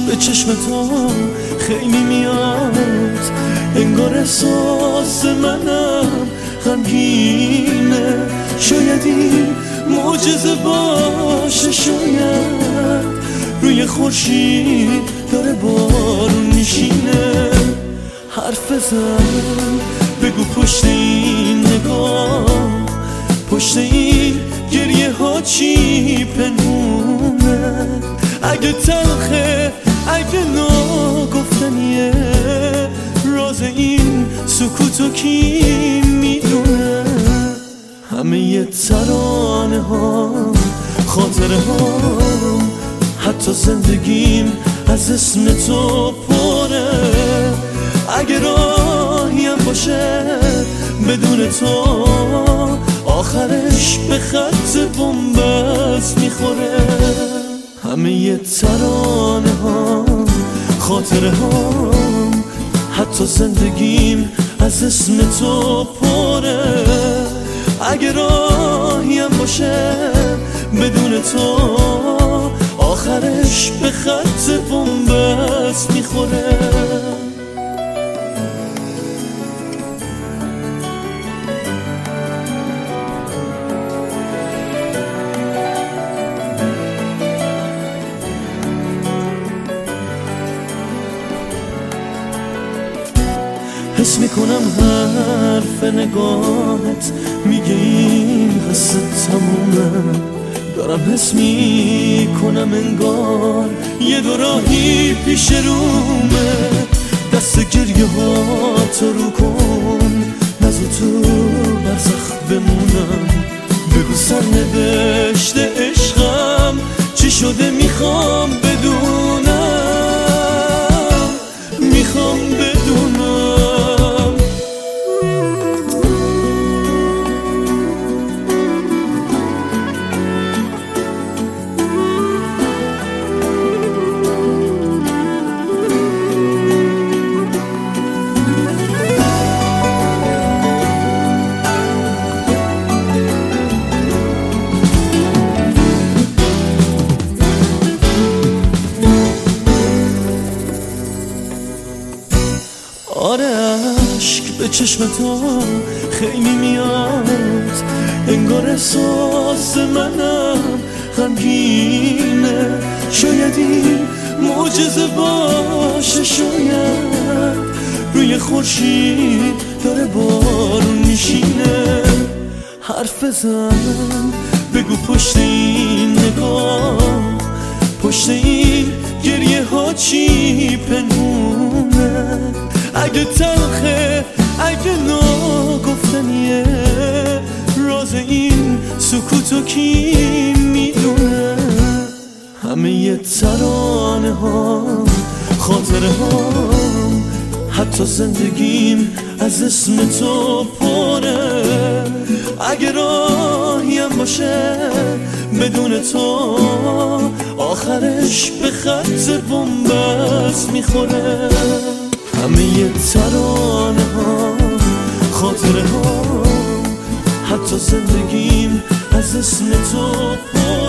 به چشم تو خیلی میاد، انگار احساس منم غمگینه. شاید این معجزه باشه، شاید روی خورشید داره بارون میشینه. حرف بزن بگو پشت این نگاه، پشت این گریه ها چی پنهونه؟ اگه تلخه، اگه ناگفتنیه، راز این سکوتو کی میدونه؟ همه ی ترانه ها، خاطره ها، حتی زندگیم از اسم تو پره. اگه راهیم باشه بدون تو، آخرش به خط بنبست میخوره. همه ی ترانه ها، خاطره ها، حتی زندگیم از اسم تو پره. اگه راهیم باشه بدون تو، آخرش به خط بنبست میخوره. حس میکنم حرف نگاهت میگه این قصه تمومه. دارم حس میکنم انگار یه دو راهی پیش رومه. دست گریه ها تو رو کن، نزو تو برزخ بمونم. بگو سرنوشت عشقم چی شده، میخوام بدونم، میخوام بدونم. آره عشق به چشم تو خیلی میاد، انگار احساس منم غمگینه. شاید این معجزه باشه، شاید روی خورشید داره بارون میشینه. حرف بزن بگو پشت این نگاه، پشت این گریه ها چی پنهونه؟ اگه تلخه، اگه ناگفتنیه، راز این سکوتو کی میدونه؟ همه ی ترانه ها، خاطره ها، حتی زندگیم از اسم تو پره. اگه راهیم باشه بدون تو، آخرش به خط بنبست میخوره. همه ی ترانه ها، خاطره ها، حتی زندگیم از اسم تو پره.